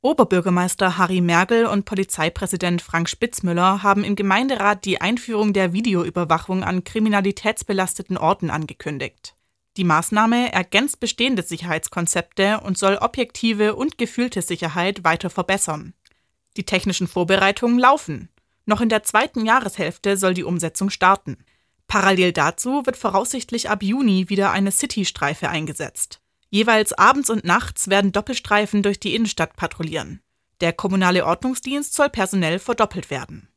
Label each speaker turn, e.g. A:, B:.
A: Oberbürgermeister Harry Mergel und Polizeipräsident Frank Spitzmüller haben im Gemeinderat die Einführung der Videoüberwachung an kriminalitätsbelasteten Orten angekündigt. Die Maßnahme ergänzt bestehende Sicherheitskonzepte und soll objektive und gefühlte Sicherheit weiter verbessern. Die technischen Vorbereitungen laufen. Noch in der zweiten Jahreshälfte soll die Umsetzung starten. Parallel dazu wird voraussichtlich ab Juni wieder eine City-Streife eingesetzt. Jeweils abends und nachts werden Doppelstreifen durch die Innenstadt patrouillieren. Der kommunale Ordnungsdienst soll personell verdoppelt werden.